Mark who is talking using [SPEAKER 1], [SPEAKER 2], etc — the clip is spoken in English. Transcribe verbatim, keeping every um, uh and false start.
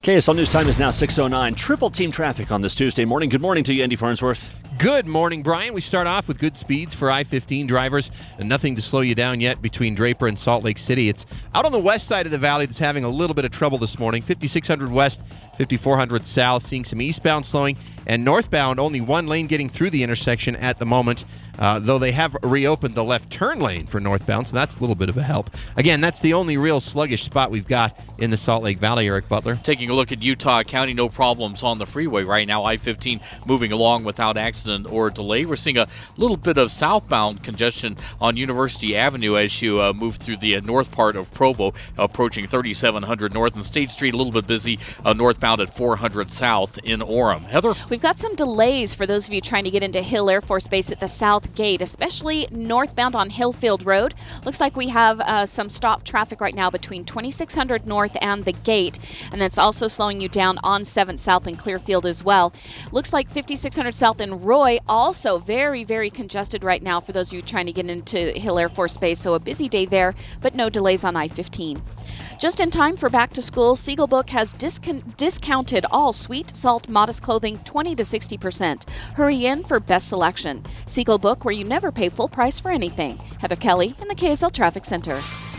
[SPEAKER 1] K S L News time is now six oh nine. Triple team traffic on this Tuesday morning. Good morning to you, Andy Farnsworth.
[SPEAKER 2] Good morning, Brian. We start off with good speeds for I fifteen drivers and nothing to slow you down yet between Draper and Salt Lake City. It's out on the west side of the valley that's having a little bit of trouble this morning. fifty-six hundred west, fifty-four hundred south, seeing some eastbound slowing, and northbound only one lane getting through the intersection at the moment. Uh, though they have reopened the left turn lane for northbound, so that's a little bit of a help. Again, that's the only real sluggish spot we've got in the Salt Lake Valley, Eric Butler.
[SPEAKER 3] Taking a look at Utah County, no problems on the freeway right now. I fifteen moving along without accident or delay. We're seeing a little bit of southbound congestion on University Avenue as you uh, move through the uh, north part of Provo, approaching thirty-seven hundred north, and State Street a little bit busy uh, northbound at four hundred south in Orem. Heather?
[SPEAKER 4] We've got some delays for those of you trying to get into Hill Air Force Base at the south gate, especially northbound on Hillfield Road. Looks like we have uh, some stop traffic right now between twenty-six hundred north and the gate, and that's also slowing you down on seventh South in Clearfield as well. Looks like fifty-six hundred south in Roy also very, very congested right now for those of you trying to get into Hill Air Force Base, so a busy day there, but no delays on I fifteen. Just in time for back to school, Siegel Book has discon- discounted all Sweet Salt Modest clothing twenty to sixty percent. Hurry in for best selection. Siegel Book, where you never pay full price for anything. Heather Kelly in the K S L Traffic Center.